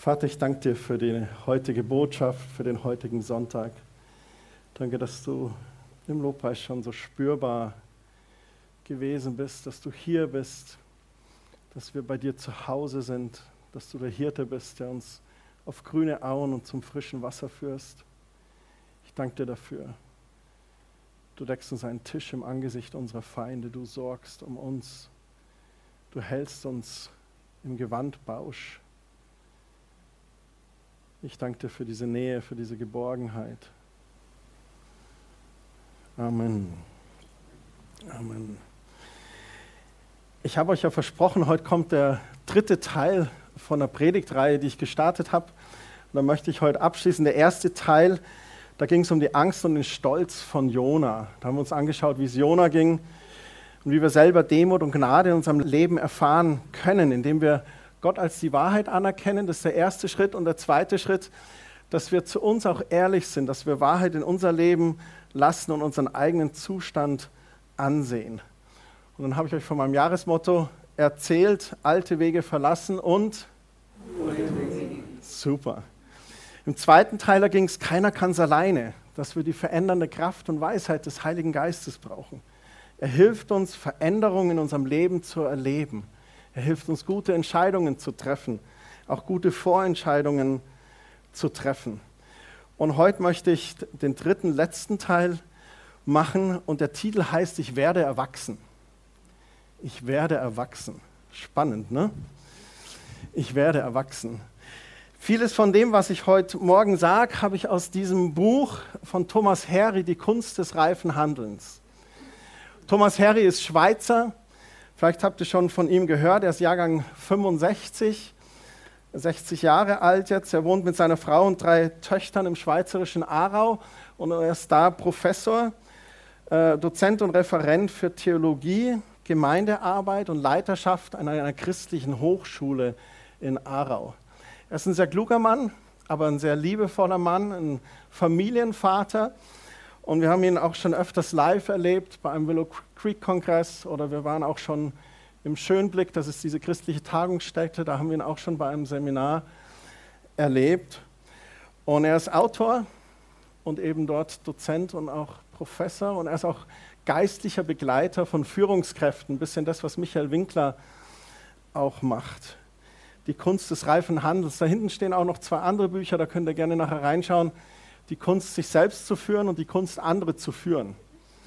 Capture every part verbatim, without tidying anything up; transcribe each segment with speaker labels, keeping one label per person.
Speaker 1: Vater, ich danke dir für die heutige Botschaft, für den heutigen Sonntag. Danke, dass du im Lobpreis schon so spürbar gewesen bist, dass du hier bist, dass wir bei dir zu Hause sind, dass du der Hirte bist, der uns auf grüne Auen und zum frischen Wasser führst. Ich danke dir dafür. Du deckst uns einen Tisch im Angesicht unserer Feinde, du sorgst um uns, du hältst uns im Gewandbausch. Ich danke dir für diese Nähe, für diese Geborgenheit. Amen. Amen. Ich habe euch ja versprochen, heute kommt der dritte Teil von der Predigtreihe, die ich gestartet habe. Und da möchte ich heute abschließen. Der erste Teil, da ging es um die Angst und den Stolz von Jona. Da haben wir uns angeschaut, wie es Jona ging und wie wir selber Demut und Gnade in unserem Leben erfahren können, indem wir Gott als die Wahrheit anerkennen. Das ist der erste Schritt. Und der zweite Schritt, dass wir zu uns auch ehrlich sind, dass wir Wahrheit in unser Leben lassen und unseren eigenen Zustand ansehen. Und dann habe ich euch von meinem Jahresmotto erzählt, alte Wege verlassen und super. Im zweiten Teil ging es, keiner kann es alleine, dass wir die verändernde Kraft und Weisheit des Heiligen Geistes brauchen. Er hilft uns, Veränderungen in unserem Leben zu erleben. Er hilft uns, gute Entscheidungen zu treffen, auch gute Vorentscheidungen zu treffen. Und heute möchte ich den dritten, letzten Teil machen und der Titel heißt, ich werde erwachsen. Ich werde erwachsen. Spannend, ne? Ich werde erwachsen. Vieles von dem, was ich heute Morgen sage, habe ich aus diesem Buch von Thomas Harry, Die Kunst des reifen Handelns. Thomas Harry ist Schweizer. Vielleicht habt ihr schon von ihm gehört. Er ist Jahrgang fünfundsechzig, sechzig Jahre alt jetzt. Er wohnt mit seiner Frau und drei Töchtern im schweizerischen Aarau und er ist da Professor, äh, Dozent und Referent für Theologie, Gemeindearbeit und Leiterschaft an einer christlichen Hochschule in Aarau. Er ist ein sehr kluger Mann, aber ein sehr liebevoller Mann, ein Familienvater. Und wir haben ihn auch schon öfters live erlebt, bei einem Willow Creek Kongress oder wir waren auch schon im Schönblick, das ist diese christliche Tagungsstätte, da haben wir ihn auch schon bei einem Seminar erlebt. Und er ist Autor und eben dort Dozent und auch Professor und er ist auch geistlicher Begleiter von Führungskräften, ein bisschen das, was Michael Winkler auch macht. Die Kunst des reifen Handels. Da hinten stehen auch noch zwei andere Bücher, da könnt ihr gerne nachher reinschauen. Die Kunst, sich selbst zu führen und die Kunst, andere zu führen.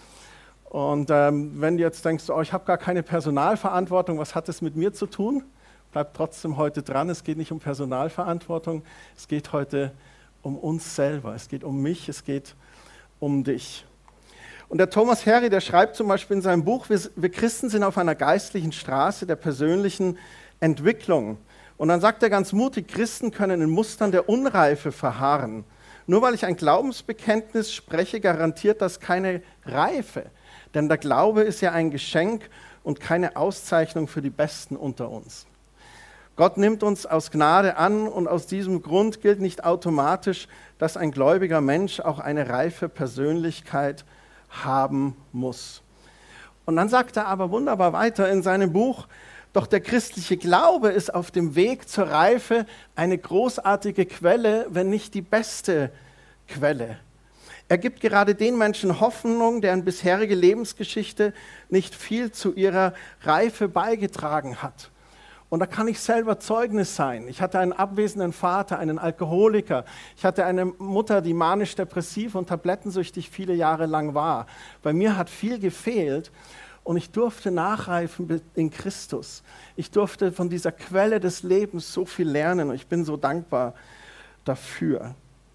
Speaker 1: Und ähm, wenn du jetzt denkst, oh, ich habe gar keine Personalverantwortung, was hat das mit mir zu tun? Bleib trotzdem heute dran, es geht nicht um Personalverantwortung, es geht heute um uns selber, es geht um mich, es geht um dich. Und der Thomas Harry, der schreibt zum Beispiel in seinem Buch, wir, wir Christen sind auf einer geistlichen Straße der persönlichen Entwicklung. Und dann sagt er ganz mutig, Christen können in Mustern der Unreife verharren. Nur weil ich ein Glaubensbekenntnis spreche, garantiert das keine Reife. Denn der Glaube ist ja ein Geschenk und keine Auszeichnung für die Besten unter uns. Gott nimmt uns aus Gnade an und aus diesem Grund gilt nicht automatisch, dass ein gläubiger Mensch auch eine reife Persönlichkeit haben muss. Und dann sagt er aber wunderbar weiter in seinem Buch, doch der christliche Glaube ist auf dem Weg zur Reife eine großartige Quelle, wenn nicht die beste Quelle. Er gibt gerade den Menschen Hoffnung, deren bisherige Lebensgeschichte nicht viel zu ihrer Reife beigetragen hat. Und da kann ich selber Zeugnis sein. Ich hatte einen abwesenden Vater, einen Alkoholiker. Ich hatte eine Mutter, die manisch-depressiv und tablettensüchtig viele Jahre lang war. Bei mir hat viel gefehlt. Und ich durfte nachreifen in Christus. Ich durfte von dieser Quelle des Lebens so viel lernen und ich bin so dankbar dafür.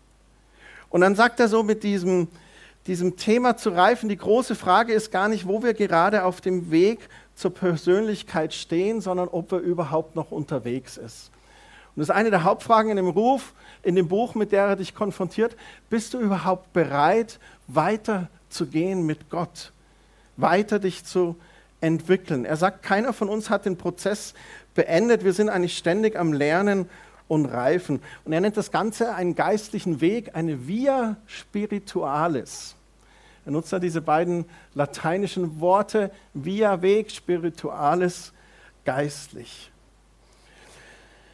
Speaker 1: Und dann sagt er so mit diesem, diesem Thema zu reifen, die große Frage ist gar nicht, wo wir gerade auf dem Weg zur Persönlichkeit stehen, sondern ob wir überhaupt noch unterwegs ist. Und das ist eine der Hauptfragen in dem Ruf, in dem Buch, mit der er dich konfrontiert. Bist du überhaupt bereit, weiterzugehen mit Gott? Weiter dich zu entwickeln. Er sagt, keiner von uns hat den Prozess beendet. Wir sind eigentlich ständig am Lernen und Reifen. Und er nennt das Ganze einen geistlichen Weg, eine Via Spiritualis. Er nutzt da diese beiden lateinischen Worte, Via Weg, Spiritualis, geistlich.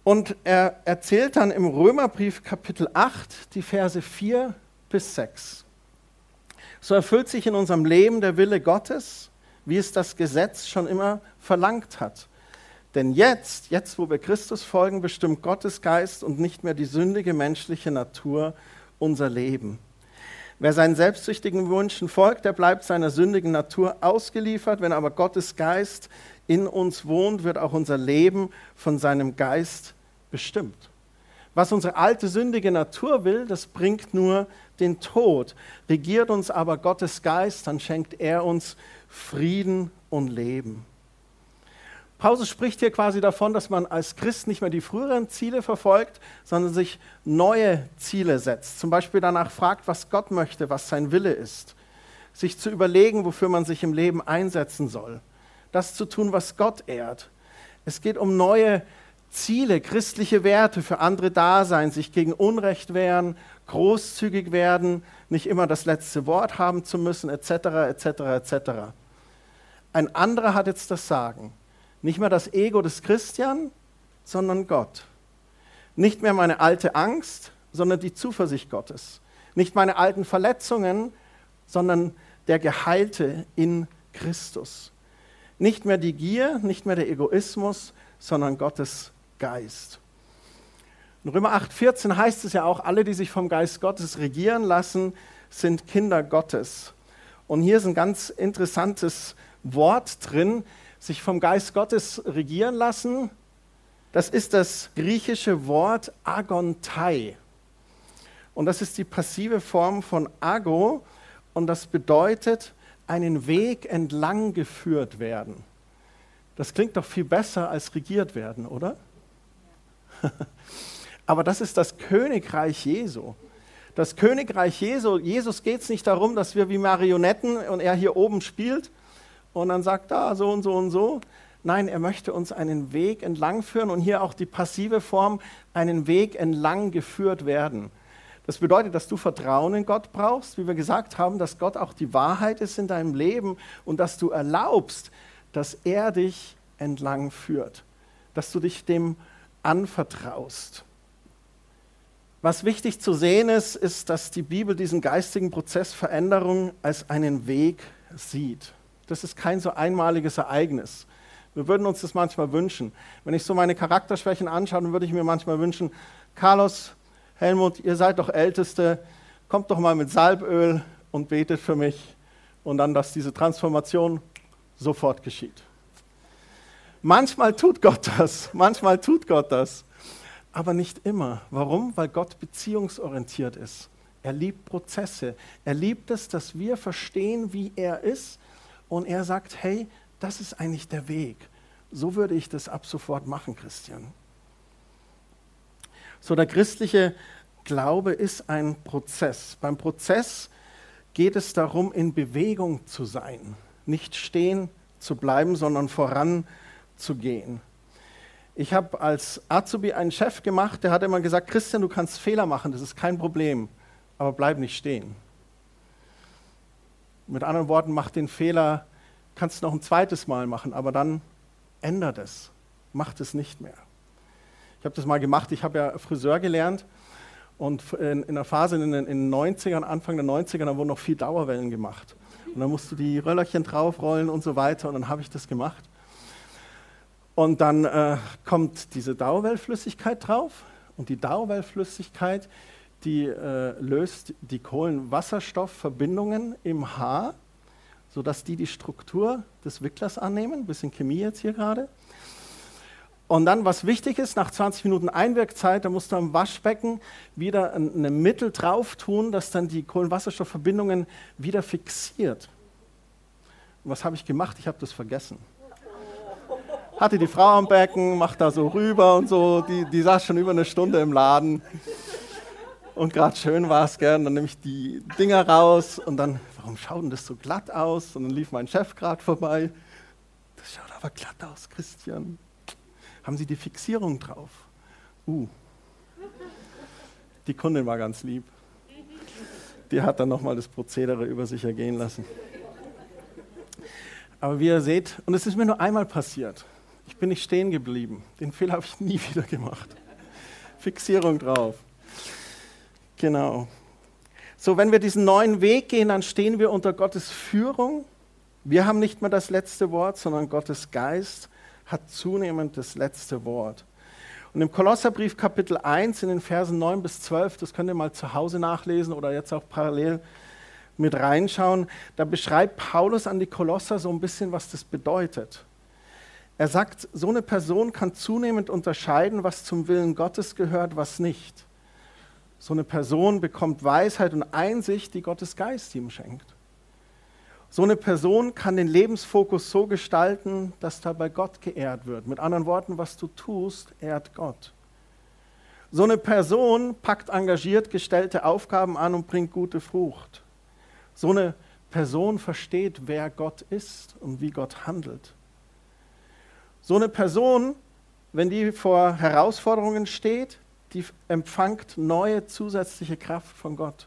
Speaker 1: Und er erzählt dann im Römerbrief Kapitel acht, die Verse vier bis sechs. So erfüllt sich in unserem Leben der Wille Gottes, wie es das Gesetz schon immer verlangt hat. Denn jetzt, jetzt wo wir Christus folgen, bestimmt Gottes Geist und nicht mehr die sündige menschliche Natur unser Leben. Wer seinen selbstsüchtigen Wünschen folgt, der bleibt seiner sündigen Natur ausgeliefert. Wenn aber Gottes Geist in uns wohnt, wird auch unser Leben von seinem Geist bestimmt. Was unsere alte sündige Natur will, das bringt nur den Tod. Regiert uns aber Gottes Geist, dann schenkt er uns Frieden und Leben. Paulus spricht hier quasi davon, dass man als Christ nicht mehr die früheren Ziele verfolgt, sondern sich neue Ziele setzt. Zum Beispiel danach fragt, was Gott möchte, was sein Wille ist. Sich zu überlegen, wofür man sich im Leben einsetzen soll. Das zu tun, was Gott ehrt. Es geht um neue Ziele, christliche Werte, für andere da sein, sich gegen Unrecht wehren, großzügig werden, nicht immer das letzte Wort haben zu müssen, et cetera, et cetera, et cetera. Ein anderer hat jetzt das Sagen. Nicht mehr das Ego des Christian, sondern Gott. Nicht mehr meine alte Angst, sondern die Zuversicht Gottes. Nicht meine alten Verletzungen, sondern der Geheilte in Christus. Nicht mehr die Gier, nicht mehr der Egoismus, sondern Gottes Geist. In Römer acht, vierzehn heißt es ja auch, alle, die sich vom Geist Gottes regieren lassen, sind Kinder Gottes. Und hier ist ein ganz interessantes Wort drin, sich vom Geist Gottes regieren lassen. Das ist das griechische Wort agontai. Und das ist die passive Form von ago. Und das bedeutet, einen Weg entlang geführt werden. Das klingt doch viel besser als regiert werden, oder? Aber das ist das Königreich Jesu. Das Königreich Jesu, Jesus geht es nicht darum, dass wir wie Marionetten und er hier oben spielt und dann sagt, da so und so und so. Nein, er möchte uns einen Weg entlang führen und hier auch die passive Form, einen Weg entlang geführt werden. Das bedeutet, dass du Vertrauen in Gott brauchst, wie wir gesagt haben, dass Gott auch die Wahrheit ist in deinem Leben und dass du erlaubst, dass er dich entlang führt, dass du dich dem anvertraust. Was wichtig zu sehen ist, ist, dass die Bibel diesen geistigen Prozess Veränderung als einen Weg sieht. Das ist kein so einmaliges Ereignis. Wir würden uns das manchmal wünschen. Wenn ich so meine Charakterschwächen anschaue, dann würde ich mir manchmal wünschen, Carlos, Helmut, ihr seid doch Älteste, kommt doch mal mit Salböl und betet für mich und dann, dass diese Transformation sofort geschieht. Manchmal tut Gott das, manchmal tut Gott das, aber nicht immer. Warum? Weil Gott beziehungsorientiert ist. Er liebt Prozesse. Er liebt es, dass wir verstehen, wie er ist und er sagt, hey, das ist eigentlich der Weg. So würde ich das ab sofort machen, Christian. So, der christliche Glaube ist ein Prozess. Beim Prozess geht es darum, in Bewegung zu sein, nicht stehen zu bleiben, sondern voranzugehen. Ich habe als Azubi einen Chef gemacht, der hat immer gesagt, Christian, du kannst Fehler machen, das ist kein Problem, aber bleib nicht stehen. Mit anderen Worten, mach den Fehler, kannst du noch ein zweites Mal machen, aber dann ändert es, mach es nicht mehr. Ich habe das mal gemacht, ich habe ja Friseur gelernt und in, in der Phase in den, in den neunzigern, Anfang der neunziger, da wurden noch viel Dauerwellen gemacht. Und dann musst du die Röllerchen draufrollen und so weiter und dann habe ich das gemacht. Und dann äh, kommt diese Dauerwellflüssigkeit drauf und die Dauerwellflüssigkeit, die äh, löst die Kohlenwasserstoffverbindungen im Haar, sodass die die Struktur des Wicklers annehmen, ein bisschen Chemie jetzt hier gerade. Und dann, was wichtig ist, nach zwanzig Minuten Einwirkzeit, da musst du am Waschbecken wieder ein, ein Mittel drauf tun, das dann die Kohlenwasserstoffverbindungen wieder fixiert. Und was habe ich gemacht? Ich habe das vergessen. Hatte die Frau am Becken, macht da so rüber und so, die, die saß schon über eine Stunde im Laden. Und gerade schön war es gern, dann nehme ich die Dinger raus und dann, warum schaut denn das so glatt aus? Und dann lief mein Chef gerade vorbei. Das schaut aber glatt aus, Christian. Haben Sie die Fixierung drauf? Uh. Die Kundin war ganz lieb. Die hat dann nochmal das Prozedere über sich ergehen lassen. Aber wie ihr seht, und es ist mir nur einmal passiert. Ich bin ich stehen geblieben. Den Fehler habe ich nie wieder gemacht. Fixierung drauf. Genau. So, wenn wir diesen neuen Weg gehen, dann stehen wir unter Gottes Führung. Wir haben nicht mehr das letzte Wort, sondern Gottes Geist hat zunehmend das letzte Wort. Und im Kolosserbrief Kapitel eins in den Versen neun bis zwölf, das könnt ihr mal zu Hause nachlesen oder jetzt auch parallel mit reinschauen, da beschreibt Paulus an die Kolosser so ein bisschen, was das bedeutet. Er sagt, so eine Person kann zunehmend unterscheiden, was zum Willen Gottes gehört, was nicht. So eine Person bekommt Weisheit und Einsicht, die Gottes Geist ihm schenkt. So eine Person kann den Lebensfokus so gestalten, dass dabei Gott geehrt wird. Mit anderen Worten, was du tust, ehrt Gott. So eine Person packt engagiert gestellte Aufgaben an und bringt gute Frucht. So eine Person versteht, wer Gott ist und wie Gott handelt. So eine Person, wenn die vor Herausforderungen steht, die empfängt neue zusätzliche Kraft von Gott.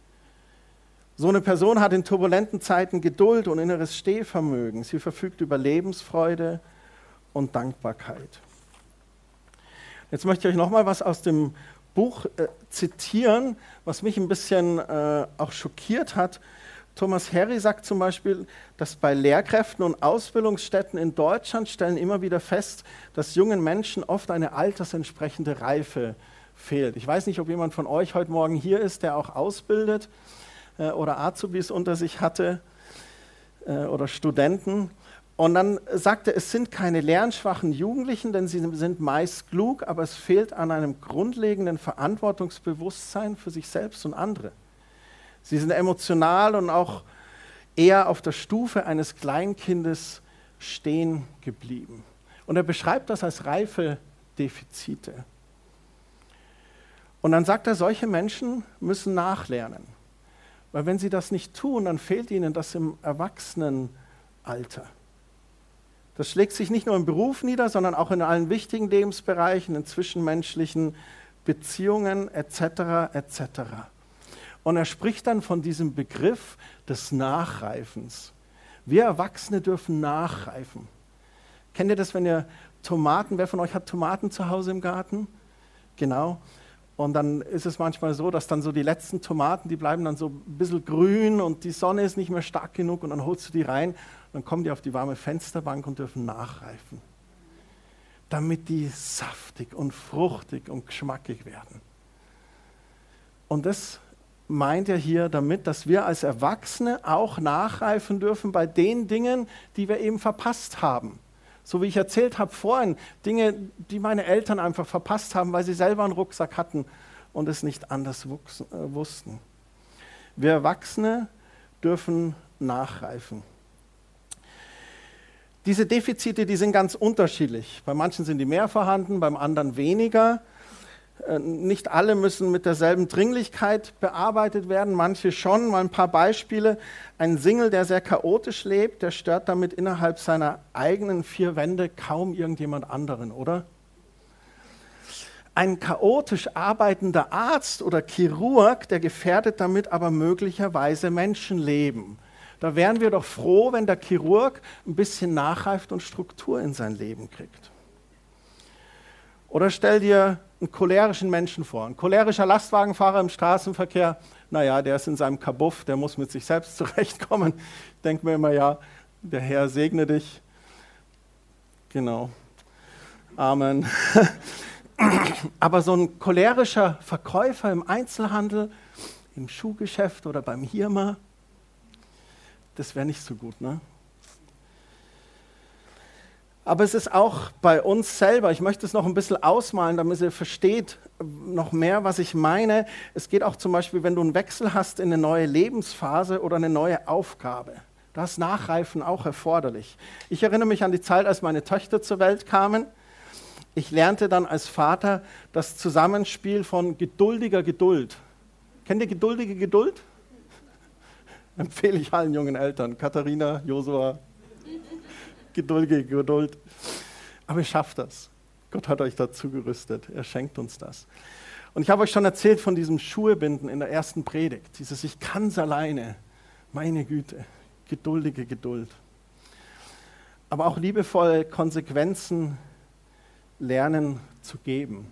Speaker 1: So eine Person hat in turbulenten Zeiten Geduld und inneres Stehvermögen. Sie verfügt über Lebensfreude und Dankbarkeit. Jetzt möchte ich euch nochmal was aus dem Buch äh, zitieren, was mich ein bisschen äh, auch schockiert hat. Thomas Harry sagt zum Beispiel, dass bei Lehrkräften und Ausbildungsstätten in Deutschland stellen immer wieder fest, dass jungen Menschen oft eine altersentsprechende Reife fehlt. Ich weiß nicht, ob jemand von euch heute Morgen hier ist, der auch ausbildet äh, oder Azubis unter sich hatte äh, oder Studenten. Und dann sagt er, es sind keine lernschwachen Jugendlichen, denn sie sind meist klug, aber es fehlt an einem grundlegenden Verantwortungsbewusstsein für sich selbst und andere. Sie sind emotional und auch eher auf der Stufe eines Kleinkindes stehen geblieben. Und er beschreibt das als Reifedefizite. Und dann sagt er, solche Menschen müssen nachlernen. Weil wenn sie das nicht tun, dann fehlt ihnen das im Erwachsenenalter. Das schlägt sich nicht nur im Beruf nieder, sondern auch in allen wichtigen Lebensbereichen, in zwischenmenschlichen Beziehungen et cetera et cetera. Und er spricht dann von diesem Begriff des Nachreifens. Wir Erwachsene dürfen nachreifen. Kennt ihr das, wenn ihr Tomaten, wer von euch hat Tomaten zu Hause im Garten? Genau. Und dann ist es manchmal so, dass dann so die letzten Tomaten, die bleiben dann so ein bisschen grün und die Sonne ist nicht mehr stark genug und dann holst du die rein und dann kommen die auf die warme Fensterbank und dürfen nachreifen. Damit die saftig und fruchtig und geschmackig werden. Und das meint er hier damit, dass wir als Erwachsene auch nachreifen dürfen bei den Dingen, die wir eben verpasst haben. So wie ich erzählt habe vorhin, Dinge, die meine Eltern einfach verpasst haben, weil sie selber einen Rucksack hatten und es nicht anders wuchsen, äh, wussten. Wir Erwachsene dürfen nachreifen. Diese Defizite, die sind ganz unterschiedlich. Bei manchen sind die mehr vorhanden, beim anderen weniger. Nicht alle müssen mit derselben Dringlichkeit bearbeitet werden, manche schon. Mal ein paar Beispiele. Ein Single, der sehr chaotisch lebt, der stört damit innerhalb seiner eigenen vier Wände kaum irgendjemand anderen, oder? Ein chaotisch arbeitender Arzt oder Chirurg, der gefährdet damit aber möglicherweise Menschenleben. Da wären wir doch froh, wenn der Chirurg ein bisschen nachreift und Struktur in sein Leben kriegt. Oder stell dir einen cholerischen Menschen vor. Ein cholerischer Lastwagenfahrer im Straßenverkehr, naja, der ist in seinem Kabuff, der muss mit sich selbst zurechtkommen. Ich denke mir immer, ja, der Herr segne dich. Genau. Amen. Aber so ein cholerischer Verkäufer im Einzelhandel, im Schuhgeschäft oder beim Hirma, das wäre nicht so gut, ne? Aber es ist auch bei uns selber, ich möchte es noch ein bisschen ausmalen, damit ihr versteht noch mehr, was ich meine. Es geht auch zum Beispiel, wenn du einen Wechsel hast in eine neue Lebensphase oder eine neue Aufgabe. Da ist Nachreifen auch erforderlich. Ich erinnere mich an die Zeit, als meine Töchter zur Welt kamen. Ich lernte dann als Vater das Zusammenspiel von geduldiger Geduld. Kennt ihr geduldige Geduld? Empfehle ich allen jungen Eltern. Katharina, Josua. Geduldige Geduld. Aber ihr schafft das. Gott hat euch dazu gerüstet. Er schenkt uns das. Und ich habe euch schon erzählt von diesem Schuhebinden in der ersten Predigt. Dieses Ich kann's alleine. Meine Güte. Geduldige Geduld. aber auch liebevolle Konsequenzen lernen zu geben.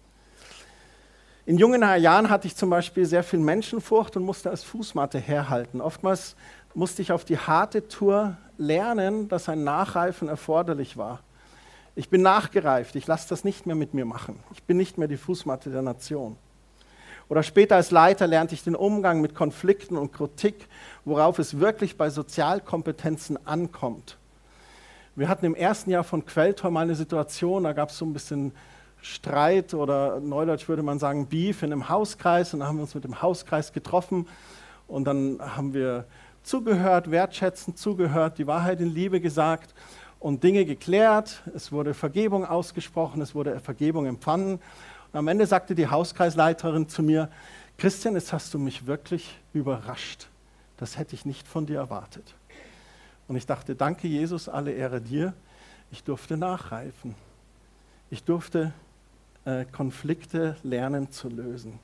Speaker 1: In jungen Jahren hatte ich zum Beispiel sehr viel Menschenfurcht und musste als Fußmatte herhalten. Oftmals musste ich auf die harte Tour lernen, dass ein Nachreifen erforderlich war. Ich bin nachgereift, ich lasse das nicht mehr mit mir machen. Ich bin nicht mehr die Fußmatte der Nation. Oder später als Leiter lernte ich den Umgang mit Konflikten und Kritik, worauf es wirklich bei Sozialkompetenzen ankommt. Wir hatten im ersten Jahr von Quelltor mal eine Situation, da gab es so ein bisschen Streit oder neudeutsch würde man sagen Beef in einem Hauskreis, und dann haben wir uns mit dem Hauskreis getroffen und dann haben wir zugehört, wertschätzend zugehört, die Wahrheit in Liebe gesagt und Dinge geklärt. Es wurde Vergebung ausgesprochen, es wurde Vergebung empfangen. Und am Ende sagte die Hauskreisleiterin zu mir: Christian, jetzt hast du mich wirklich überrascht. Das hätte ich nicht von dir erwartet. Und ich dachte, danke Jesus, alle Ehre dir. Ich durfte nachreifen. Ich durfte äh, Konflikte lernen zu lösen.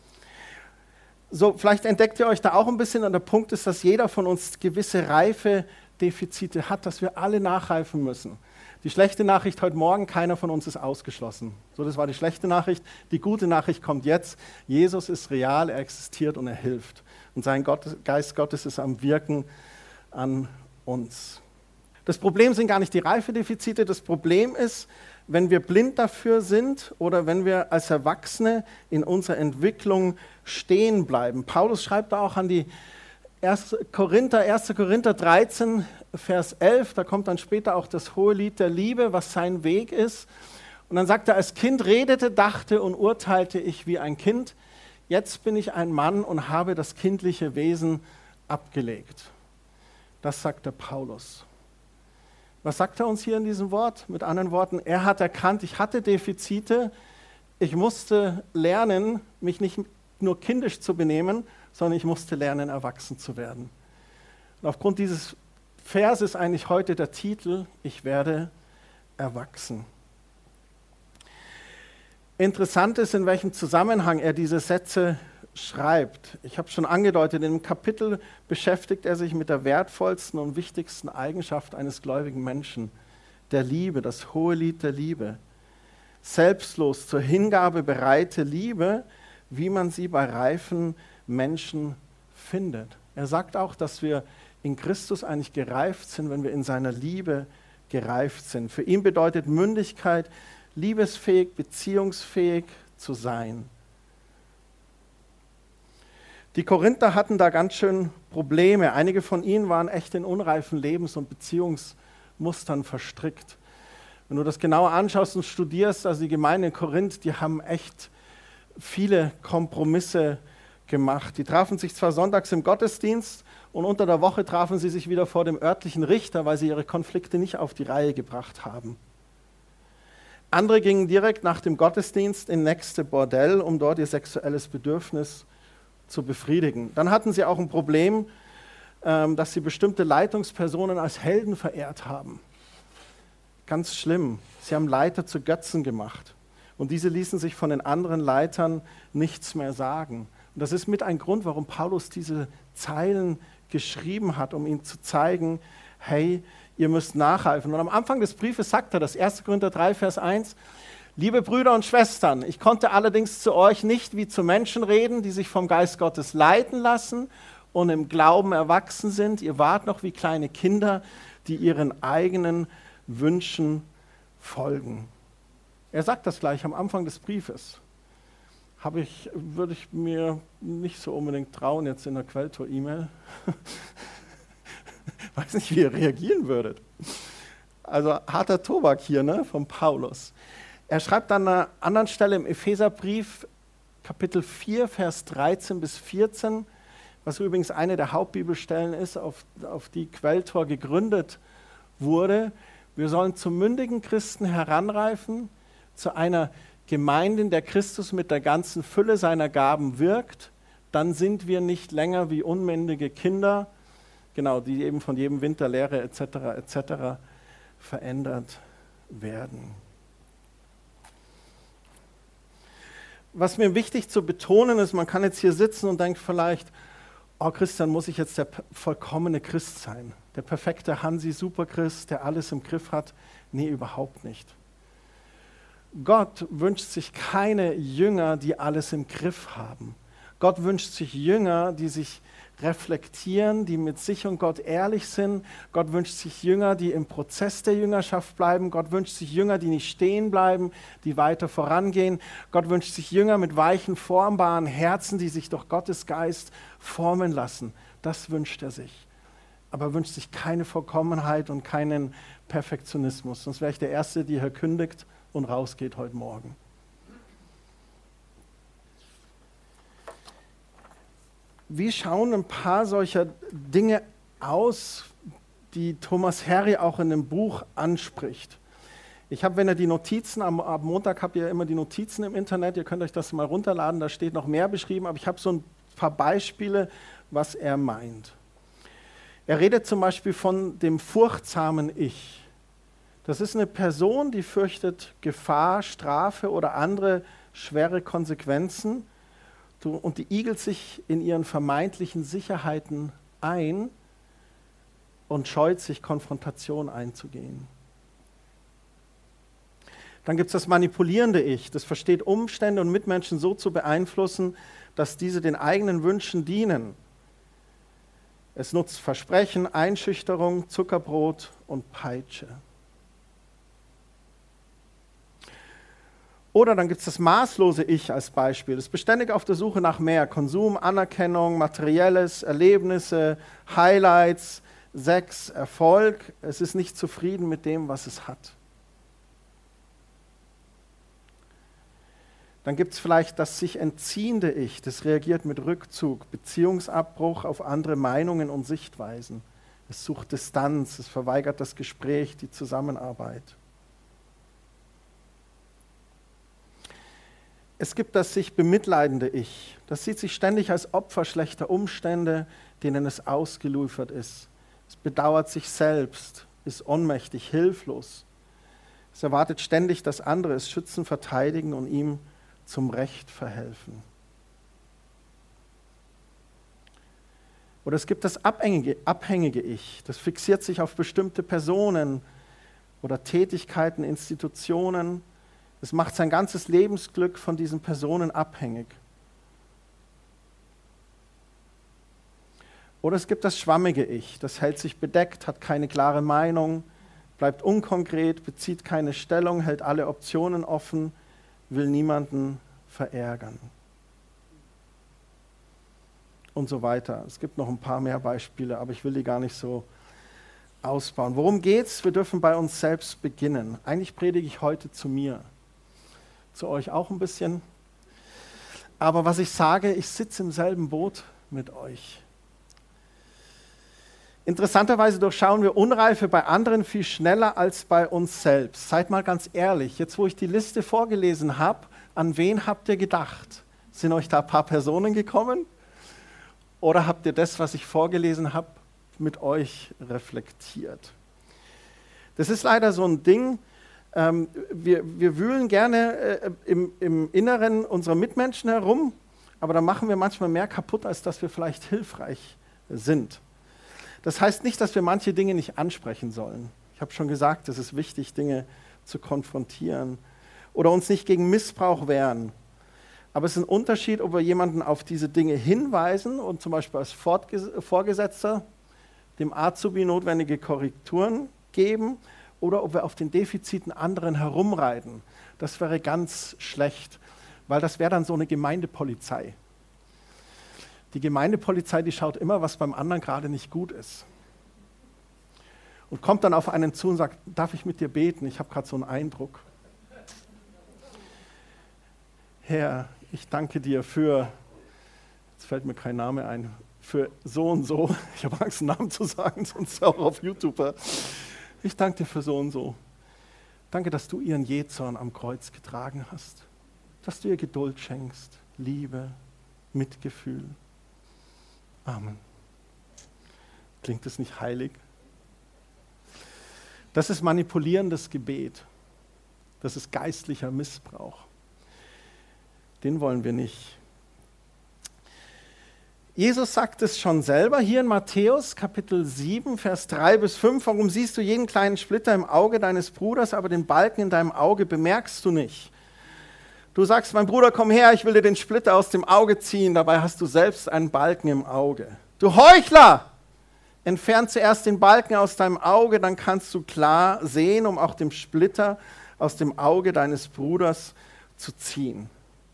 Speaker 1: So, vielleicht entdeckt ihr euch da auch ein bisschen, und der Punkt ist, dass jeder von uns gewisse Reifedefizite hat, dass wir alle nachreifen müssen. Die schlechte Nachricht heute Morgen: keiner von uns ist ausgeschlossen. So, das war die schlechte Nachricht. Die gute Nachricht kommt jetzt: Jesus ist real, er existiert und er hilft. Und sein Gott, Geist Gottes ist am Wirken an uns. Das Problem sind gar nicht die Reifedefizite, das Problem ist, wenn wir blind dafür sind oder wenn wir als Erwachsene in unserer Entwicklung stehen bleiben. Paulus schreibt da auch an die erste Korinther, erste Korinther dreizehn, Vers elf, da kommt dann später auch das hohe Lied der Liebe, was sein Weg ist. Und dann sagt er: Als Kind redete, dachte und urteilte ich wie ein Kind. Jetzt bin ich ein Mann und habe das kindliche Wesen abgelegt. Das sagt der Paulus. Was sagt er uns hier in diesem Wort? Mit anderen Worten, er hat erkannt, ich hatte Defizite, ich musste lernen, mich nicht nur kindisch zu benehmen, sondern ich musste lernen, erwachsen zu werden. Und aufgrund dieses Verses eigentlich heute der Titel: Ich werde erwachsen. Interessant ist, in welchem Zusammenhang er diese Sätze schreibt. Ich habe schon angedeutet, in dem Kapitel beschäftigt er sich mit der wertvollsten und wichtigsten Eigenschaft eines gläubigen Menschen, der Liebe, das hohe Lied der Liebe. Selbstlos, zur Hingabe bereite Liebe, wie man sie bei reifen Menschen findet. Er sagt auch, dass wir in Christus eigentlich gereift sind, wenn wir in seiner Liebe gereift sind. Für ihn bedeutet Mündigkeit, liebesfähig, beziehungsfähig zu sein. Die Korinther hatten da ganz schön Probleme. Einige von ihnen waren echt in unreifen Lebens- und Beziehungsmustern verstrickt. Wenn du das genauer anschaust und studierst, also die Gemeinde in Korinth, die haben echt viele Kompromisse gemacht. Die trafen sich zwar sonntags im Gottesdienst und unter der Woche trafen sie sich wieder vor dem örtlichen Richter, weil sie ihre Konflikte nicht auf die Reihe gebracht haben. Andere gingen direkt nach dem Gottesdienst in nächste Bordell, um dort ihr sexuelles Bedürfnis zu befriedigen. Dann hatten sie auch ein Problem, ähm, dass sie bestimmte Leitungspersonen als Helden verehrt haben. Ganz schlimm. Sie haben Leiter zu Götzen gemacht. Und diese ließen sich von den anderen Leitern nichts mehr sagen. Und das ist mit ein Grund, warum Paulus diese Zeilen geschrieben hat, um ihnen zu zeigen, hey, ihr müsst nachhelfen. Und am Anfang des Briefes sagt er das, erste Korinther drei, Vers eins, liebe Brüder und Schwestern, ich konnte allerdings zu euch nicht wie zu Menschen reden, die sich vom Geist Gottes leiten lassen und im Glauben erwachsen sind. Ihr wart noch wie kleine Kinder, die ihren eigenen Wünschen folgen. Er sagt das gleich am Anfang des Briefes. Habe ich, würde ich mir nicht so unbedingt trauen, jetzt in der Quelltor-E-Mail. Weiß nicht, wie ihr reagieren würdet. Also harter Tobak hier, ne, von Paulus. Er schreibt an einer anderen Stelle im Epheserbrief, Kapitel vier, Vers dreizehn bis vierzehn, was übrigens eine der Hauptbibelstellen ist, auf, auf die Quelltor gegründet wurde. Wir sollen zu mündigen Christen heranreifen, zu einer Gemeinde, in der Christus mit der ganzen Fülle seiner Gaben wirkt. Dann sind wir nicht länger wie unmündige Kinder, genau, die eben von jedem Wind der Lehre et cetera et cetera verändert werden. Was mir wichtig zu betonen ist, man kann jetzt hier sitzen und denkt vielleicht, oh Christian, muss ich jetzt der vollkommene Christ sein? der perfekte Hansi-Superchrist, der alles im Griff hat. Nee, überhaupt nicht. Gott wünscht sich keine Jünger, die alles im Griff haben. Gott wünscht sich Jünger, die sich reflektieren, die mit sich und Gott ehrlich sind. Gott wünscht sich Jünger, die im Prozess der Jüngerschaft bleiben. Gott wünscht sich Jünger, die nicht stehen bleiben, die weiter vorangehen. Gott wünscht sich Jünger mit weichen, formbaren Herzen, die sich durch Gottes Geist formen lassen. Das wünscht er sich. Aber er wünscht sich keine Vollkommenheit und keinen Perfektionismus. Sonst wäre ich der Erste, der hier kündigt und rausgeht heute Morgen. Wie schauen ein paar solcher Dinge aus, die Thomas Harry auch in dem Buch anspricht? Ich habe, wenn ihr die Notizen, am, am Montag habt ihr immer die Notizen im Internet, ihr könnt euch das mal runterladen, da steht noch mehr beschrieben, aber ich habe so ein paar Beispiele, was er meint. Er redet zum Beispiel von dem furchtsamen Ich. Das ist eine Person, die fürchtet Gefahr, Strafe oder andere schwere Konsequenzen und die igelt sich in ihren vermeintlichen Sicherheiten ein und scheut sich, Konfrontation einzugehen. Dann gibt es das manipulierende Ich, das versteht Umstände und Mitmenschen so zu beeinflussen, dass diese den eigenen Wünschen dienen. Es nutzt Versprechen, Einschüchterung, Zuckerbrot und Peitsche. Oder dann gibt es das maßlose Ich als Beispiel. Es ist beständig auf der Suche nach mehr. Konsum, Anerkennung, Materielles, Erlebnisse, Highlights, Sex, Erfolg. Es ist nicht zufrieden mit dem, was es hat. Dann gibt es vielleicht das sich entziehende Ich. Das reagiert mit Rückzug, Beziehungsabbruch auf andere Meinungen und Sichtweisen. Es sucht Distanz, es verweigert das Gespräch, die Zusammenarbeit. Es gibt das sich bemitleidende Ich. Das sieht sich ständig als Opfer schlechter Umstände, denen es ausgeliefert ist. Es bedauert sich selbst, ist ohnmächtig, hilflos. Es erwartet ständig, dass andere es schützen, verteidigen und ihm zum Recht verhelfen. Oder es gibt das abhängige, abhängige Ich. Das fixiert sich auf bestimmte Personen oder Tätigkeiten, Institutionen. Es macht sein ganzes Lebensglück von diesen Personen abhängig. Oder es gibt das schwammige Ich, das hält sich bedeckt, hat keine klare Meinung, bleibt unkonkret, bezieht keine Stellung, hält alle Optionen offen, will niemanden verärgern. Und so weiter. Es gibt noch ein paar mehr Beispiele, aber ich will die gar nicht so ausbauen. Worum geht's? Wir dürfen bei uns selbst beginnen. Eigentlich predige ich heute zu mir. Zu euch auch ein bisschen. Aber was ich sage, ich sitze im selben Boot mit euch. Interessanterweise durchschauen wir Unreife bei anderen viel schneller als bei uns selbst. Seid mal ganz ehrlich, jetzt wo ich die Liste vorgelesen habe, an wen habt ihr gedacht? Sind euch da ein paar Personen gekommen? Oder habt ihr das, was ich vorgelesen habe, mit euch reflektiert? Das ist leider so ein Ding. Ähm, wir, wir wühlen gerne äh, im, im Inneren unserer Mitmenschen herum, aber da machen wir manchmal mehr kaputt, als dass wir vielleicht hilfreich sind. Das heißt nicht, dass wir manche Dinge nicht ansprechen sollen. Ich habe schon gesagt, es ist wichtig, Dinge zu konfrontieren oder uns nicht gegen Missbrauch wehren. Aber es ist ein Unterschied, ob wir jemanden auf diese Dinge hinweisen und zum Beispiel als Vorgesetzter dem Azubi notwendige Korrekturen geben oder ob wir auf den Defiziten anderen herumreiten. Das wäre ganz schlecht, weil das wäre dann so eine Gemeindepolizei. Die Gemeindepolizei, die schaut immer, was beim anderen gerade nicht gut ist. Und kommt dann auf einen zu und sagt, darf ich mit dir beten? Ich habe gerade so einen Eindruck. Herr, ich danke dir für, jetzt fällt mir kein Name ein, für so und so. Ich habe Angst, einen Namen zu sagen, sonst auch auf YouTube. Ich danke dir für so und so. Danke, dass du ihren Jähzorn am Kreuz getragen hast. Dass du ihr Geduld schenkst, Liebe, Mitgefühl. Amen. Klingt das nicht heilig? Das ist manipulierendes Gebet. Das ist geistlicher Missbrauch. Den wollen wir nicht. Jesus sagt es schon selber hier in Matthäus Kapitel sieben, Vers drei bis fünf. Warum siehst du jeden kleinen Splitter im Auge deines Bruders, aber den Balken in deinem Auge bemerkst du nicht? Du sagst, mein Bruder, komm her, ich will dir den Splitter aus dem Auge ziehen. Dabei hast du selbst einen Balken im Auge. Du Heuchler! Entfern zuerst den Balken aus deinem Auge, dann kannst du klar sehen, um auch den Splitter aus dem Auge deines Bruders zu ziehen.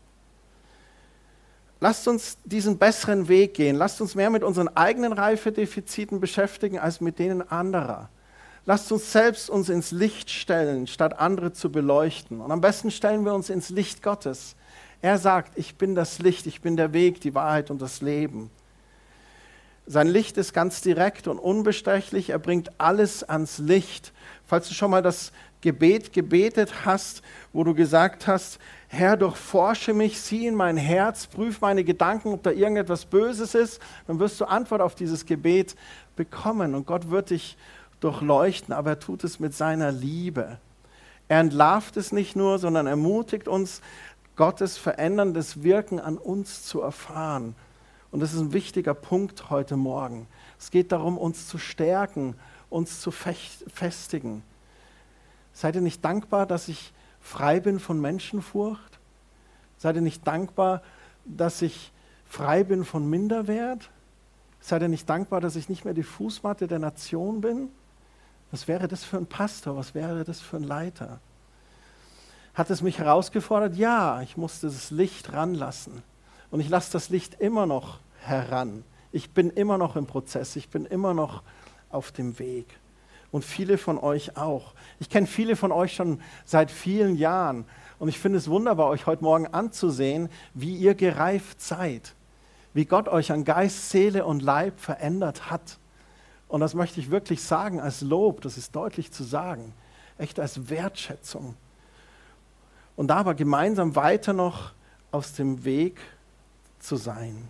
Speaker 1: Lasst uns diesen besseren Weg gehen. Lasst uns mehr mit unseren eigenen Reifedefiziten beschäftigen als mit denen anderer. Lasst uns selbst uns ins Licht stellen, statt andere zu beleuchten. Und am besten stellen wir uns ins Licht Gottes. Er sagt, ich bin das Licht, ich bin der Weg, die Wahrheit und das Leben. Sein Licht ist ganz direkt und unbestechlich. Er bringt alles ans Licht. Falls du schon mal das Gebet gebetet hast, wo du gesagt hast, Herr, durchforsche mich, sieh in mein Herz, prüf meine Gedanken, ob da irgendetwas Böses ist, dann wirst du Antwort auf dieses Gebet bekommen und Gott wird dich durchleuchten, aber er tut es mit seiner Liebe. Er entlarvt es nicht nur, sondern ermutigt uns, Gottes veränderndes Wirken an uns zu erfahren. Und das ist ein wichtiger Punkt heute Morgen. Es geht darum, uns zu stärken, uns zu festigen. Seid ihr nicht dankbar, dass ich frei bin von Menschenfurcht? Seid ihr nicht dankbar, dass ich frei bin von Minderwert? Seid ihr nicht dankbar, dass ich nicht mehr die Fußmatte der Nation bin? Was wäre das für ein Pastor? Was wäre das für ein Leiter? Hat es mich herausgefordert? Ja, ich musste das Licht ranlassen. Und ich lasse das Licht immer noch heran. Ich bin immer noch im Prozess. Ich bin immer noch auf dem Weg. Und viele von euch auch. Ich kenne viele von euch schon seit vielen Jahren. Und ich finde es wunderbar, euch heute Morgen anzusehen, wie ihr gereift seid. Wie Gott euch an Geist, Seele und Leib verändert hat. Und das möchte ich wirklich sagen als Lob, das ist deutlich zu sagen. Echt als Wertschätzung. Und da aber gemeinsam weiter noch aus dem Weg zu sein.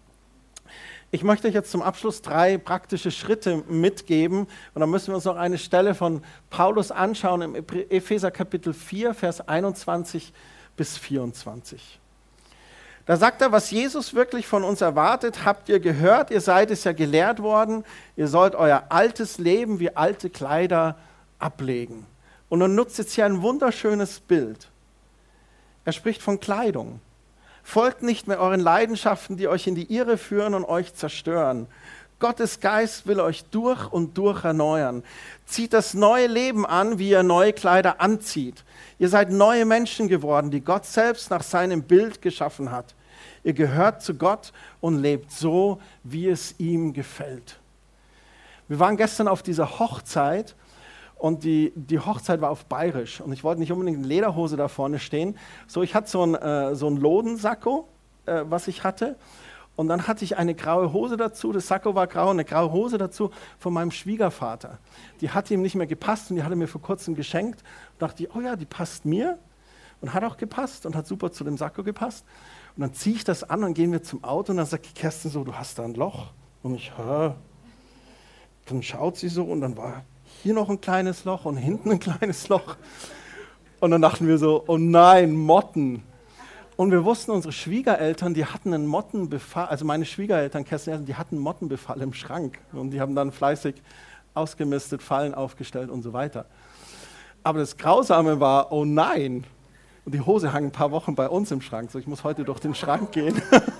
Speaker 1: Ich möchte euch jetzt zum Abschluss drei praktische Schritte mitgeben. Und dann müssen wir uns noch eine Stelle von Paulus anschauen im Epheser Kapitel vier, Vers einundzwanzig bis vierundzwanzig. Da sagt er, was Jesus wirklich von uns erwartet, habt ihr gehört, ihr seid es ja gelehrt worden, ihr sollt euer altes Leben wie alte Kleider ablegen. Und er nutzt jetzt hier ein wunderschönes Bild. Er spricht von Kleidung. Folgt nicht mehr euren Leidenschaften, die euch in die Irre führen und euch zerstören. Gottes Geist will euch durch und durch erneuern. Zieht das neue Leben an, wie ihr neue Kleider anzieht. Ihr seid neue Menschen geworden, die Gott selbst nach seinem Bild geschaffen hat. Ihr gehört zu Gott und lebt so, wie es ihm gefällt. Wir waren gestern auf dieser Hochzeit. Und die, die Hochzeit war auf Bayerisch und ich wollte nicht unbedingt in Lederhose da vorne stehen. So, ich hatte so ein, äh, so ein Lodensacko, äh, was ich hatte. Und dann hatte ich eine graue Hose dazu, das Sakko war grau, und eine graue Hose dazu von meinem Schwiegervater. Die hat ihm nicht mehr gepasst und die hat er mir vor kurzem geschenkt. Und dachte ich, oh ja, die passt mir und hat auch gepasst und hat super zu dem Sakko gepasst. Und dann ziehe ich das an und gehen wir zum Auto und dann sagt die Kerstin so, du hast da ein Loch. Und ich, hä? Dann schaut sie so und dann war hier noch ein kleines Loch und hinten ein kleines Loch. Und dann dachten wir so, oh nein, Motten. Und wir wussten, unsere Schwiegereltern, die hatten einen Mottenbefall, also meine Schwiegereltern, Kerstin, die hatten einen Mottenbefall im Schrank. Und die haben dann fleißig ausgemistet, Fallen aufgestellt und so weiter. Aber das Grausame war, oh nein. Und die Hose hang ein paar Wochen bei uns im Schrank. So, ich muss heute durch den Schrank gehen.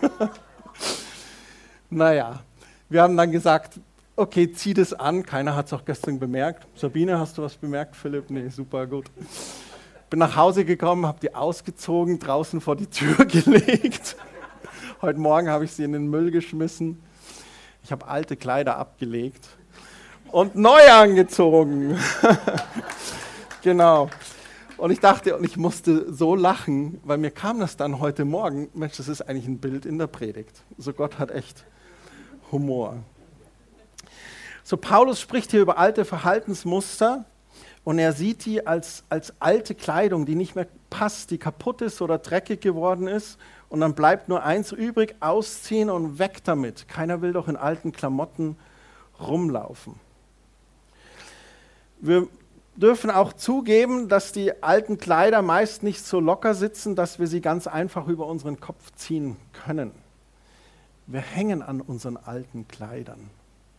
Speaker 1: Naja, wir haben dann gesagt, okay, zieh das an. Keiner hat es auch gestern bemerkt. Sabine, hast du was bemerkt? Philipp? Nee, super, gut. Bin nach Hause gekommen, habe die ausgezogen, draußen vor die Tür gelegt. Heute Morgen habe ich sie in den Müll geschmissen. Ich habe alte Kleider abgelegt und neu angezogen. Genau. Und ich dachte, und ich musste so lachen, weil mir kam das dann heute Morgen, Mensch, das ist eigentlich ein Bild in der Predigt. So, Gott hat echt Humor. So, Paulus spricht hier über alte Verhaltensmuster und er sieht die als, als alte Kleidung, die nicht mehr passt, die kaputt ist oder dreckig geworden ist. Und dann bleibt nur eins übrig, ausziehen und weg damit. Keiner will doch in alten Klamotten rumlaufen. Wir dürfen auch zugeben, dass die alten Kleider meist nicht so locker sitzen, dass wir sie ganz einfach über unseren Kopf ziehen können. Wir hängen an unseren alten Kleidern.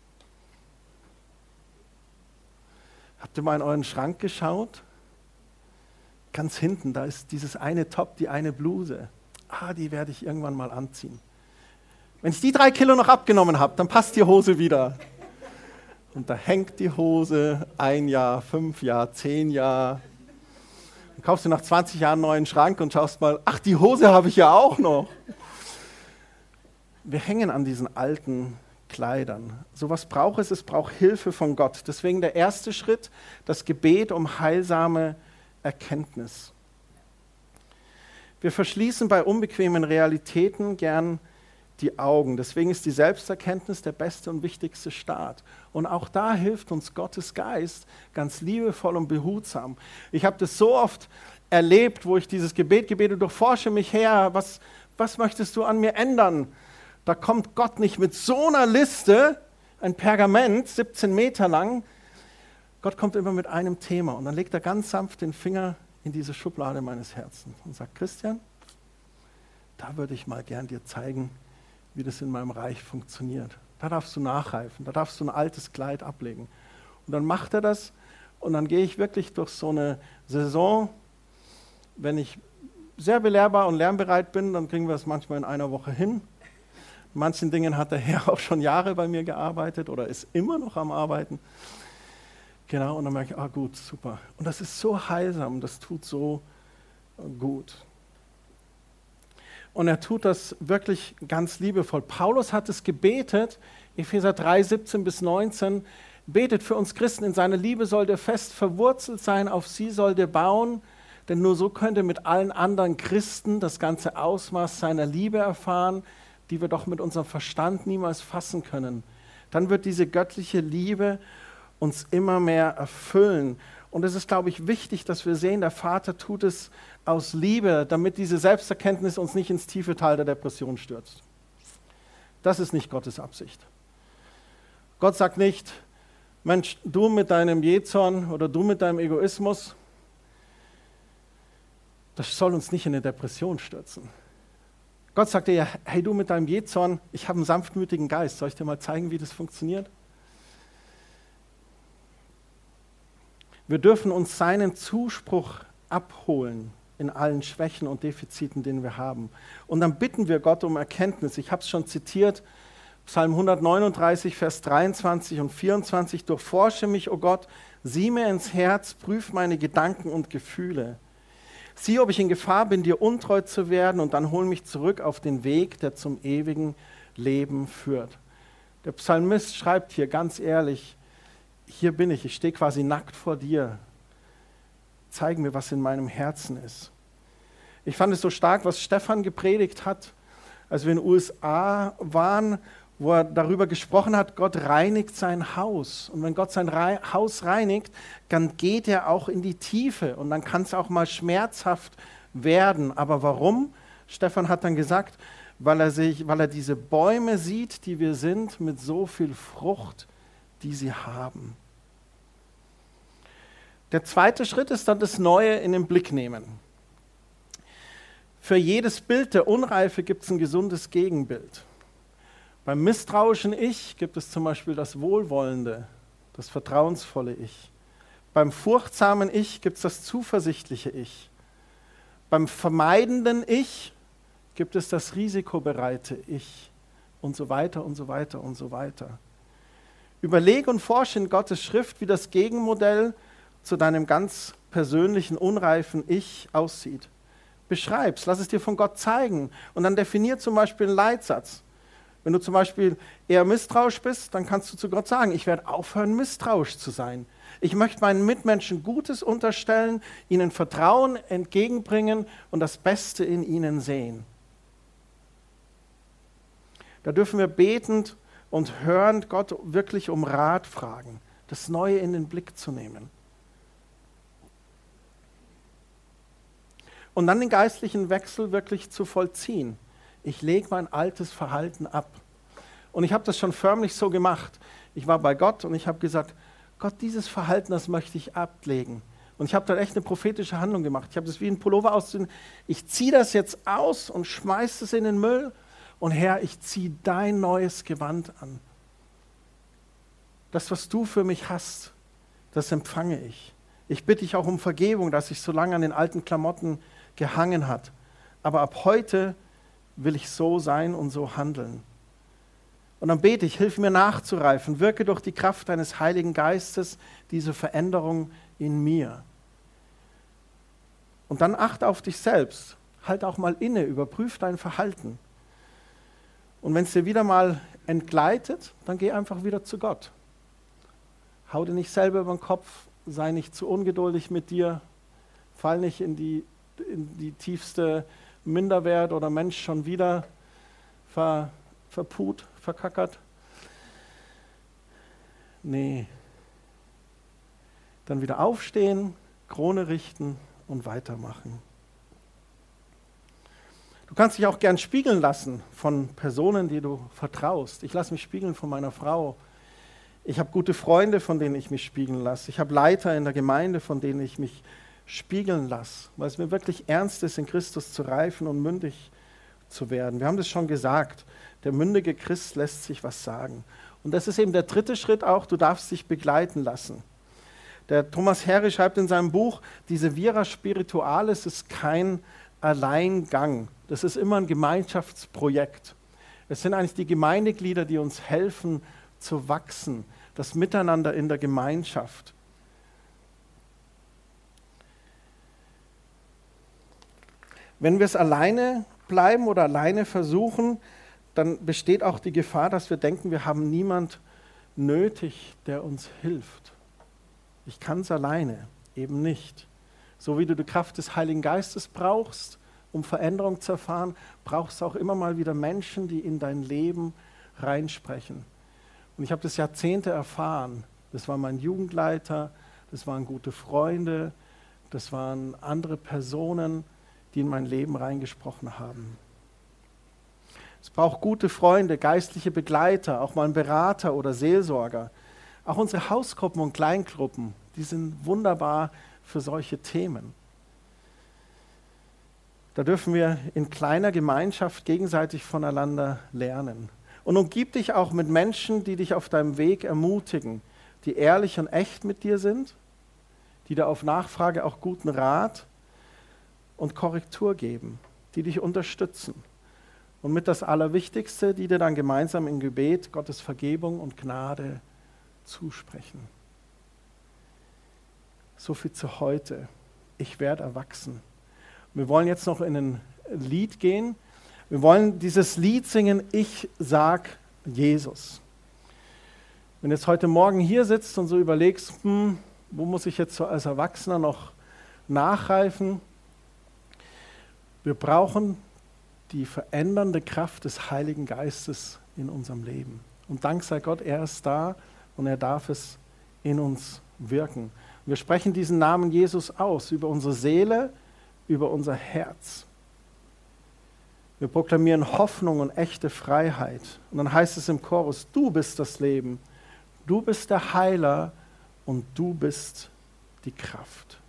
Speaker 1: Habt ihr mal in euren Schrank geschaut? Ganz hinten, da ist dieses eine Top, die eine Bluse. Ah, die werde ich irgendwann mal anziehen. Wenn ich die drei Kilo noch abgenommen habe, dann passt die Hose wieder. Und da hängt die Hose ein Jahr, fünf Jahre, zehn Jahre. Dann kaufst du nach zwanzig Jahren einen neuen Schrank und schaust mal, ach, die Hose habe ich ja auch noch. Wir hängen an diesen alten Kleidern. So was braucht es? Es braucht Hilfe von Gott. Deswegen der erste Schritt, das Gebet um heilsame Erkenntnis. Wir verschließen bei unbequemen Realitäten gern die Augen. Deswegen ist die Selbsterkenntnis der beste und wichtigste Start. Und auch da hilft uns Gottes Geist ganz liebevoll und behutsam. Ich habe das so oft erlebt, wo ich dieses Gebet gebetet, durchforsche mich her, was, was möchtest du an mir ändern? Da kommt Gott nicht mit so einer Liste, ein Pergament, siebzehn Meter lang. Gott kommt immer mit einem Thema und dann legt er ganz sanft den Finger in diese Schublade meines Herzens und sagt, Christian, da würde ich mal gern dir zeigen, wie das in meinem Reich funktioniert. Da darfst du nachreifen, da darfst du ein altes Kleid ablegen. Und dann macht er das und dann gehe ich wirklich durch so eine Saison. Wenn ich sehr belehrbar und lernbereit bin, dann kriegen wir es manchmal in einer Woche hin. In manchen Dingen hat der Herr auch schon Jahre bei mir gearbeitet oder ist immer noch am Arbeiten. Genau, und dann merke ich, ah gut, super. Und das ist so heilsam, das tut so gut. Und er tut das wirklich ganz liebevoll. Paulus hat es gebetet, Epheser drei, siebzehn bis neunzehn, betet für uns Christen, in seiner Liebe soll der fest verwurzelt sein, auf sie soll der bauen, denn nur so könnt ihr mit allen anderen Christen das ganze Ausmaß seiner Liebe erfahren, die wir doch mit unserem Verstand niemals fassen können. Dann wird diese göttliche Liebe uns immer mehr erfüllen. Und es ist, glaube ich, wichtig, dass wir sehen, der Vater tut es aus Liebe, damit diese Selbsterkenntnis uns nicht ins tiefe Tal der Depression stürzt. Das ist nicht Gottes Absicht. Gott sagt nicht, Mensch, du mit deinem Jähzorn oder du mit deinem Egoismus, das soll uns nicht in eine Depression stürzen. Gott sagt dir ja, hey du mit deinem Jähzorn, ich habe einen sanftmütigen Geist, soll ich dir mal zeigen, wie das funktioniert? Wir dürfen uns seinen Zuspruch abholen in allen Schwächen und Defiziten, den wir haben. Und dann bitten wir Gott um Erkenntnis. Ich habe es schon zitiert, Psalm hundertneununddreißig, Vers dreiundzwanzig und vierundzwanzig. Durchforsche mich, o Gott, sieh mir ins Herz, prüf meine Gedanken und Gefühle. Sieh, ob ich in Gefahr bin, dir untreu zu werden, und dann hol mich zurück auf den Weg, der zum ewigen Leben führt. Der Psalmist schreibt hier ganz ehrlich, hier bin ich, ich stehe quasi nackt vor dir. Zeig mir, was in meinem Herzen ist. Ich fand es so stark, was Stefan gepredigt hat, als wir in den U S A waren, wo er darüber gesprochen hat, Gott reinigt sein Haus. Und wenn Gott sein Re- Haus reinigt, dann geht er auch in die Tiefe und dann kann es auch mal schmerzhaft werden. Aber warum? Stefan hat dann gesagt, weil er, sich, weil er diese Bäume sieht, die wir sind, mit so viel Frucht, die sie haben. Der zweite Schritt ist dann das Neue in den Blick nehmen. Für jedes Bild der Unreife gibt es ein gesundes Gegenbild. Beim misstrauischen Ich gibt es zum Beispiel das wohlwollende, das vertrauensvolle Ich. Beim furchtsamen Ich gibt es das zuversichtliche Ich. Beim vermeidenden Ich gibt es das risikobereite Ich und so weiter und so weiter und so weiter. Überleg und forsche in Gottes Schrift, wie das Gegenmodell zu deinem ganz persönlichen, unreifen Ich aussieht. Beschreib's, lass es dir von Gott zeigen und dann definier zum Beispiel einen Leitsatz. Wenn du zum Beispiel eher misstrauisch bist, dann kannst du zu Gott sagen, ich werde aufhören, misstrauisch zu sein. Ich möchte meinen Mitmenschen Gutes unterstellen, ihnen Vertrauen entgegenbringen und das Beste in ihnen sehen. Da dürfen wir betend und hörend Gott wirklich um Rat fragen, das Neue in den Blick zu nehmen. Und dann den geistlichen Wechsel wirklich zu vollziehen. Ich lege mein altes Verhalten ab. Und ich habe das schon förmlich so gemacht. Ich war bei Gott und ich habe gesagt, Gott, dieses Verhalten, das möchte ich ablegen. Und ich habe dann echt eine prophetische Handlung gemacht. Ich habe das wie ein Pullover auszuziehen. Ich ziehe das jetzt aus und schmeiße es in den Müll Und Herr, ich ziehe dein neues Gewand an. Das, was du für mich hast, das empfange ich. Ich bitte dich auch um Vergebung, dass ich so lange an den alten Klamotten gehangen hat. Aber ab heute will ich so sein und so handeln. Und dann bete ich, hilf mir nachzureifen, wirke durch die Kraft deines Heiligen Geistes diese Veränderung in mir. Und dann achte auf dich selbst, halt auch mal inne, überprüf dein Verhalten. Und wenn es dir wieder mal entgleitet, dann geh einfach wieder zu Gott. Hau dir nicht selber über den Kopf, sei nicht zu ungeduldig mit dir, fall nicht in die, in die tiefste Minderwert oder Mensch schon wieder ver, verput, verkackert. Nee. Dann wieder aufstehen, Krone richten und weitermachen. Du kannst dich auch gern spiegeln lassen von Personen, die du vertraust. Ich lasse mich spiegeln von meiner Frau. Ich habe gute Freunde, von denen ich mich spiegeln lasse. Ich habe Leiter in der Gemeinde, von denen ich mich spiegeln lasse, weil es mir wirklich ernst ist, in Christus zu reifen und mündig zu werden. Wir haben das schon gesagt, der mündige Christ lässt sich was sagen. Und das ist eben der dritte Schritt auch, du darfst dich begleiten lassen. Der Thomas Harry schreibt in seinem Buch, diese Vira Spiritualis ist kein Alleingang. Das ist immer ein Gemeinschaftsprojekt. Es sind eigentlich die Gemeindeglieder, die uns helfen zu wachsen, das Miteinander in der Gemeinschaft. Wenn wir es alleine bleiben oder alleine versuchen, dann besteht auch die Gefahr, dass wir denken, wir haben niemand nötig, der uns hilft. Ich kann es alleine, eben nicht. So wie du die Kraft des Heiligen Geistes brauchst, um Veränderung zu erfahren, brauchst du auch immer mal wieder Menschen, die in dein Leben reinsprechen. Und ich habe das Jahrzehnte erfahren. Das war mein Jugendleiter, das waren gute Freunde, das waren andere Personen, die in mein Leben reingesprochen haben. Es braucht gute Freunde, geistliche Begleiter, auch mal einen Berater oder Seelsorger. Auch unsere Hausgruppen und Kleingruppen, die sind wunderbar für solche Themen. Da dürfen wir in kleiner Gemeinschaft gegenseitig voneinander lernen. Und umgib dich auch mit Menschen, die dich auf deinem Weg ermutigen, die ehrlich und echt mit dir sind, die dir auf Nachfrage auch guten Rat und Korrektur geben, die dich unterstützen. Und mit das Allerwichtigste, die dir dann gemeinsam im Gebet Gottes Vergebung und Gnade zusprechen. So viel zu heute. Ich werde erwachsen. Wir wollen jetzt noch in ein Lied gehen. Wir wollen dieses Lied singen, Ich sag Jesus. Wenn du jetzt heute Morgen hier sitzt und so überlegst, hm, wo muss ich jetzt so als Erwachsener noch nachreifen? Wir brauchen die verändernde Kraft des Heiligen Geistes in unserem Leben. Und Dank sei Gott, er ist da und er darf es in uns wirken. Wir sprechen diesen Namen Jesus aus über unsere Seele, über unser Herz. Wir proklamieren Hoffnung und echte Freiheit. Und dann heißt es im Chorus, du bist das Leben, du bist der Heiler und du bist die Kraft.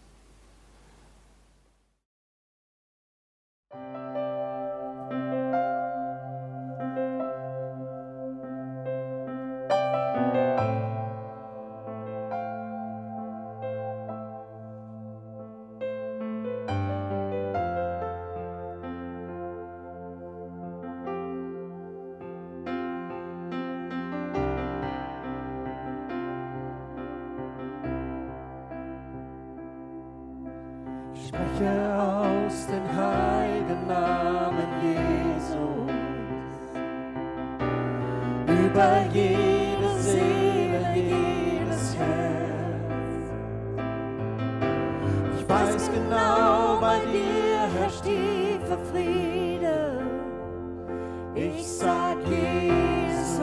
Speaker 2: Spreche aus den heiligen Namen Jesus über jede Seele, jedes Herz. Ich weiß genau, bei dir herrscht tiefer Friede. Ich sag Jesus.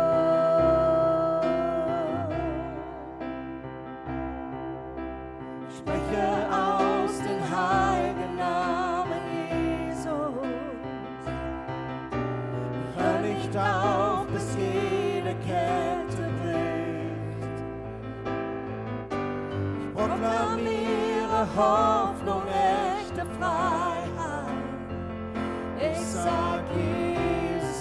Speaker 2: Spreche aus den heiligen Namen Jesus. Hör nicht auf, bis jede Kette bricht. Ich proklamiere Hoffnung, echte Freiheit. Ich sag Jesus.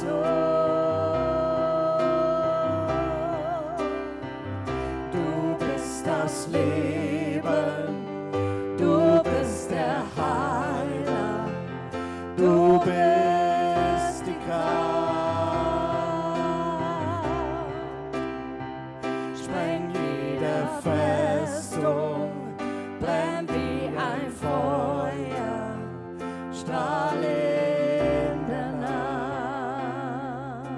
Speaker 2: Leben, du bist der Heiler, du bist die Kraft. Spreng jede Festung, brenn wie ein Feuer, strahl in der Nacht.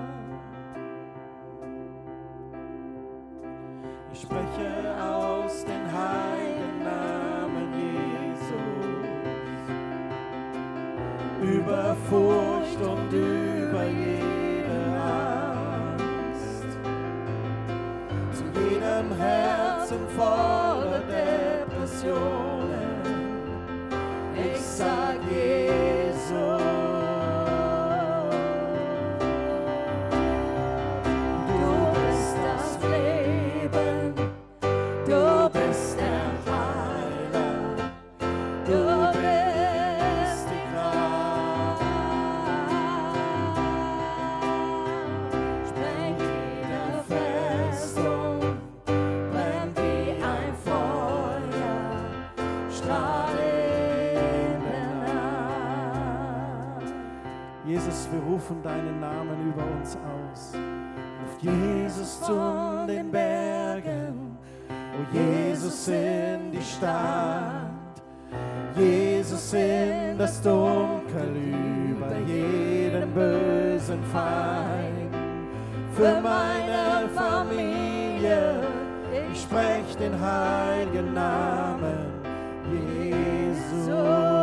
Speaker 2: Ich spreche aus den heiligen Namen Jesus, über Furcht und über jede Angst, zu jedem Herzen voller Depressionen. Ich sag Jesus, du bist das Leben, du bist der Heiler, du bist die Kraft. Spreng jede Festung, brenn wie ein Feuer, strahl in der Nacht.
Speaker 1: Jesus, wir rufen deinen Namen über uns aus.
Speaker 2: Ruft Jesus zu den Bergen, o Jesus in die Stadt, Jesus in das Dunkel über jeden bösen Feind. Für meine Familie, ich sprech den heiligen Namen Jesus.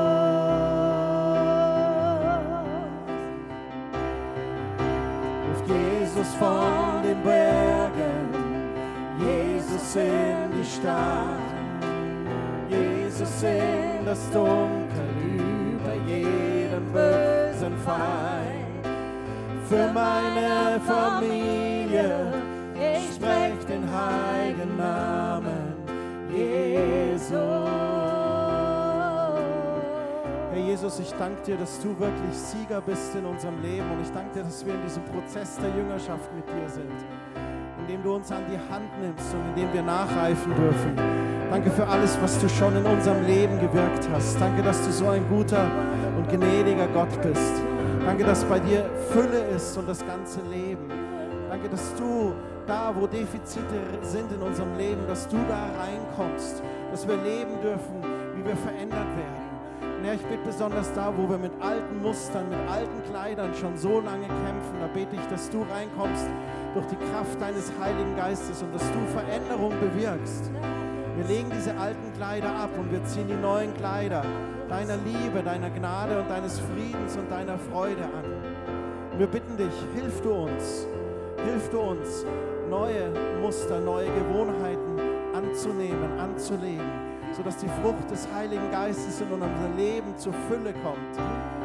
Speaker 2: Ruft Jesus von den Bergen, Jesus in die Stadt, Jesus in das Dunkel über jeden bösen Feind. Für meine Familie, ich sprech den heiligen Namen Jesus.
Speaker 1: Herr Jesus, ich danke dir, dass du wirklich Sieger bist in unserem Leben, und ich danke dir, dass wir in diesem Prozess der Jüngerschaft mit dir sind, indem du uns an die Hand nimmst und indem wir nachreifen dürfen. Danke für alles, was du schon in unserem Leben gewirkt hast. Danke, dass du so ein guter und gnädiger Gott bist. Danke, dass bei dir Fülle ist und das ganze Leben. Danke, dass du da, wo Defizite sind in unserem Leben, dass du da reinkommst, dass wir leben dürfen, wie wir verändert werden. Und Herr, ich bete besonders da, wo wir mit alten Mustern, mit alten Kleidern schon so lange kämpfen, da bete ich, dass du reinkommst durch die Kraft deines Heiligen Geistes und dass du Veränderung bewirkst. Wir legen diese alten Kleider ab und wir ziehen die neuen Kleider deiner Liebe, deiner Gnade und deines Friedens und deiner Freude an. Und wir bitten dich, hilf du uns, hilf du uns, neue Muster, neue Gewohnheiten anzunehmen, anzulegen, sodass die Frucht des Heiligen Geistes in unser Leben zur Fülle kommt.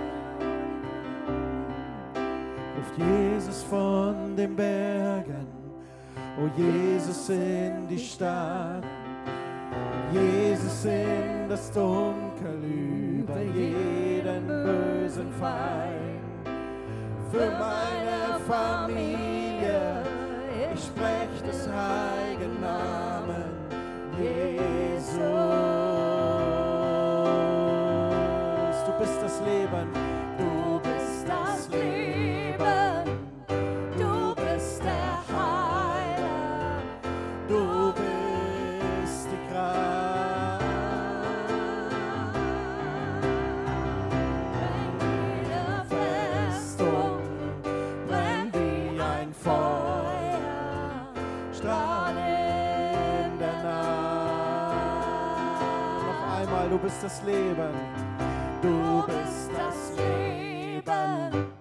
Speaker 2: Ruft Jesus von den Bergen, o Jesus in die Stadt, Jesus in das Dunkel über jeden bösen Feind. Für meine Familie, ich sprech des heiligen Namen Jesus.
Speaker 1: Du bist das Leben.
Speaker 2: Du bist das Leben, du bist der Heiler, du bist die Kraft. Brenn jede Festung, brenn wie ein Feuer, strahl in der Nacht.
Speaker 1: Noch einmal, du bist das Leben.
Speaker 2: Du bist das Leben,